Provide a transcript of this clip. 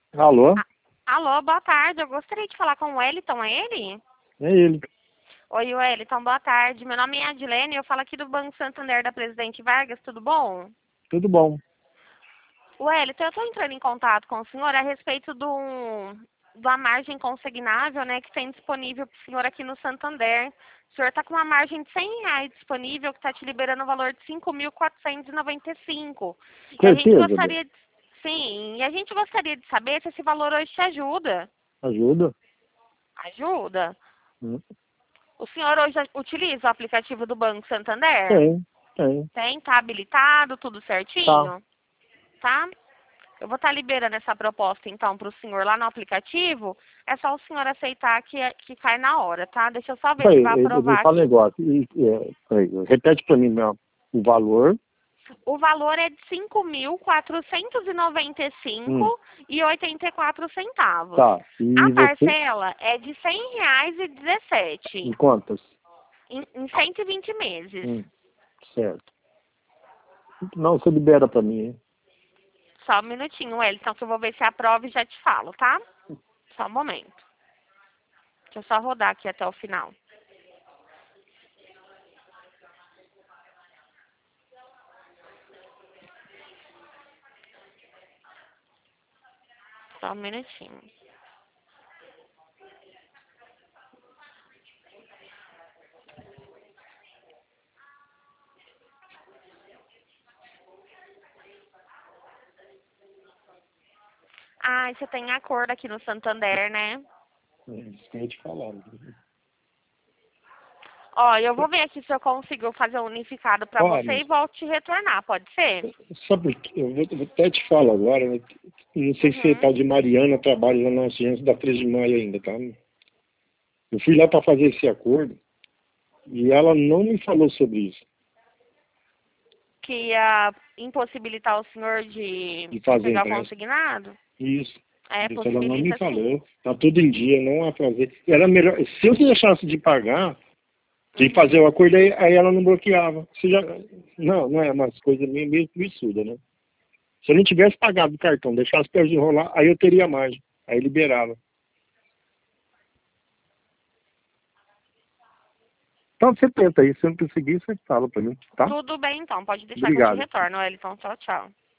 Alô? Alô, boa tarde. Eu gostaria de falar com o Wellington, é ele? É ele. Oi, Wellington, boa tarde. Meu nome é Adilene, eu falo aqui do Banco Santander da Presidente Vargas, tudo bom? Tudo bom. Wellington, eu estou entrando em contato com o senhor a respeito da margem consignável, né, que tem disponível para o senhor aqui no Santander. O senhor está com uma margem de R$ 100 disponível, que está te liberando o valor de 5.495. E a gente Certeza, Bê? gostaria de... Sim, e a gente gostaria de saber se esse valor hoje te ajuda. Ajuda? Ajuda? Hum. O senhor hoje utiliza o aplicativo do Banco Santander? Tem, tem. Tem? Tá habilitado? Tudo Tá. certinho? Tá? Eu vou estar liberando essa proposta, então, para o senhor lá no aplicativo. É só o senhor aceitar que cai na hora, tá? Deixa eu só ver se Peraí, vai eu vou aprovar falar um aqui. negócio. Peraí, repete pra mim meu, o valor. O valor é de Hum. 5.495,84. Tá. A E você? parcela é de R$ 100,17 Em quantas? em 120 meses. Hum. Certo. Não, você libera pra mim, hein? Só um minutinho, Wellington, que eu vou ver se aprova e já te falo, tá? Só um momento. Deixa eu só rodar aqui até o final. Só um minutinho. Ah, você tem acordo aqui no Santander, né? Isso que eu ia te falar. Ó, eu vou ver aqui se eu consigo fazer um unificado pra você Olha, e volto te retornar, pode ser? sabe o que? Eu vou até te falar agora, né? Não sei se Uhum. tal de Mariana trabalha lá na agência da 3 de maio ainda, tá? Eu fui lá para fazer esse acordo e ela não me falou sobre isso, Que ia impossibilitar o senhor de de fazer pegar o empréstimo. consignado? Isso. É, Isso ela não me possibilita sim. falou. Tá tudo em dia, não há fazer. Era melhor, se eu deixasse de pagar, de fazer Uhum. o acordo, aí ela não bloqueava. Você já, não, não é umas coisas meio absurdas, né? Se eu não tivesse pagado o cartão, deixasse para enrolar, aí eu teria margem. Aí liberava. Então você tenta aí, se eu não conseguir, você fala para mim, tá? Tudo bem então, pode deixar que eu te Obrigado. retorno, Wellington. Tchau, tchau.